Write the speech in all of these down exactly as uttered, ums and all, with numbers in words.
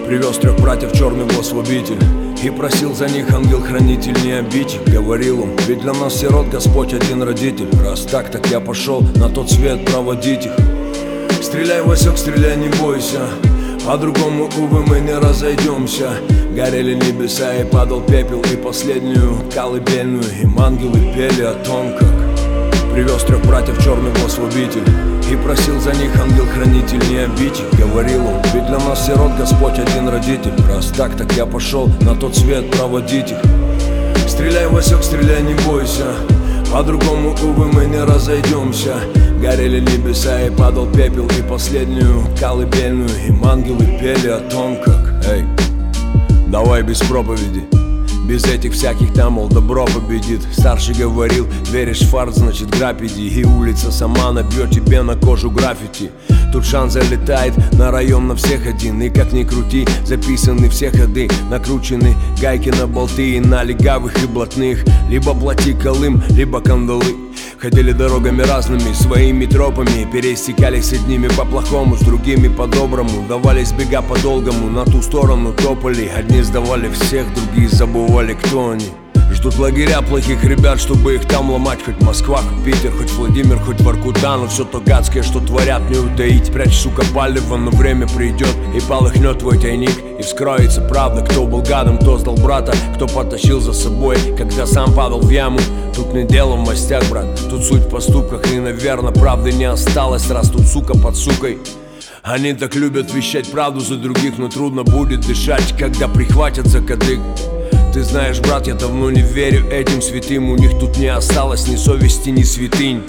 Привез трех братьев черный в освободитель и просил за них ангел-хранитель не обидь. Говорил он, ведь для нас сирот Господь один родитель. Раз так, так я пошел на тот свет проводить их. Стреляй, Васек, стреляй, не бойся, по-другому, увы, мы не разойдемся. Горели небеса и падал пепел, и последнюю колыбельную им ангелы пели о том, как привез трех братьев черный в освободитель и просил за них ангел-хранитель не обидь. Говорил он, ведь для нас сирот Господь один родитель. Раз так, так я пошел на тот свет проводить их. Стреляй, Васек, стреляй, не бойся, по-другому, увы, мы не разойдемся. Горели небеса и падал пепел, и последнюю колыбельную им ангелы пели о том, как эй, давай без проповеди, без этих всяких там, мол, добро победит. Старший говорил, веришь в фарт, значит грабь иди. И улица сама набьет тебе на кожу граффити. Тут шанс залетает на район на всех один. И как ни крути, записаны все ходы, накручены гайки на болты и на легавых и блатных. Либо плати колым, либо кандалы. Ходили дорогами разными, своими тропами, пересекались с одними по-плохому, с другими по-доброму. Давались бега по-долгому, на ту сторону топали. Одни сдавали всех, другие забывали, кто они. Ждут лагеря плохих ребят, чтобы их там ломать. Хоть Москва, хоть Питер, хоть Владимир, хоть Воркута. Но все то гадское, что творят, не утаить. Прячь, сука, палево, но время придет и полыхнет твой тайник. И вскроется правда, кто был гадом, кто сдал брата, кто потащил за собой, когда сам падал в яму. Тут не дело в мастях, брат, тут суть в поступках. И, наверное, правды не осталось, раз тут сука под сукой. Они так любят вещать правду за других, но трудно будет дышать, когда прихватят за кадык. Ты знаешь, брат, я давно не верю этим святым. У них тут не осталось ни совести, ни святынь.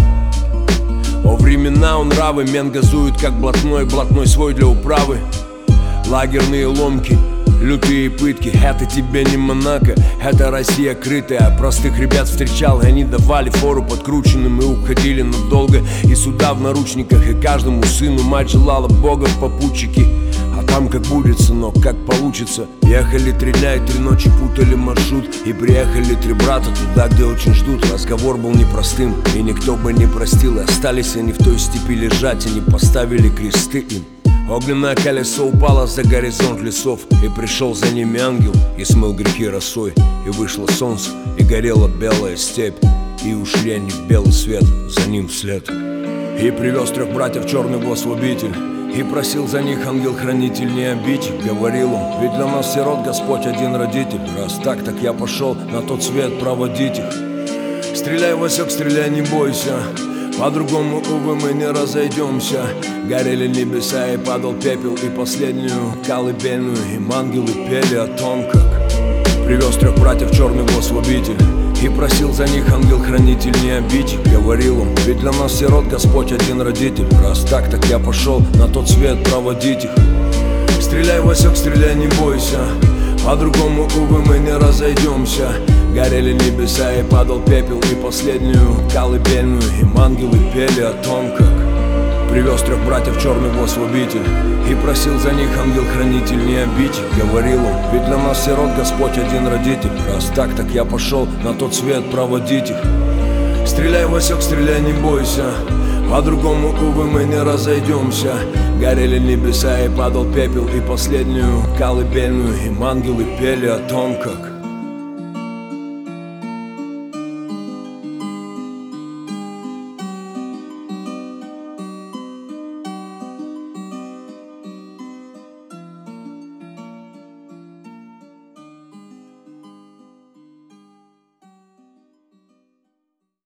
О времена он нравы, мен газует как блатной, блатной свой для управы. Лагерные ломки, лютые пытки, это тебе не Монако, это Россия крытая. Простых ребят встречал, и они давали фору подкрученным и уходили надолго. И суда в наручниках, и каждому сыну мать желала Бога в попутчики. А там как будет, сынок, как получится. Ехали три дня и три ночи, путали маршрут. И приехали три брата туда, где очень ждут. Разговор был непростым, и никто бы не простил. И остались они в той степи лежать, и не поставили кресты им. Огненное колесо упало за горизонт лесов, и пришел за ними ангел, и смыл грехи росой. И вышло солнце, и горела белая степь, и ушли они в белый свет, за ним вслед. И привез трех братьев черный в освободитель и просил за них ангел-хранитель не обидь. Говорил он, ведь для нас сирот Господь один родитель. Раз так, так я пошел на тот свет проводить их. Стреляй, Васек, стреляй, не бойся, по-другому, увы, мы не разойдемся. Горели небеса и падал пепел, и последнюю колыбельную им ангелы пели о том, как привез трех братьев черный в освободитель и просил за них ангел-хранитель не обидь. Говорил он, ведь для нас сирот Господь один родитель. Раз так, так я пошел на тот свет проводить их. Стреляй, Васек, стреляй, не бойся, по-другому, увы, мы не разойдемся. Горели небеса и падал пепел, и последнюю колыбельную им ангелы пели о том, как привез трех братьев черный в освободитель и просил за них ангел-хранитель не обидь. Говорил он, ведь для нас сирот Господь один родитель. Раз так, так я пошел на тот свет проводить их. Стреляй, Васек, стреляй, не бойся, по-другому, увы, мы не разойдемся. Горели небеса и падал пепел, и последнюю колыбельную им ангелы пели о том, как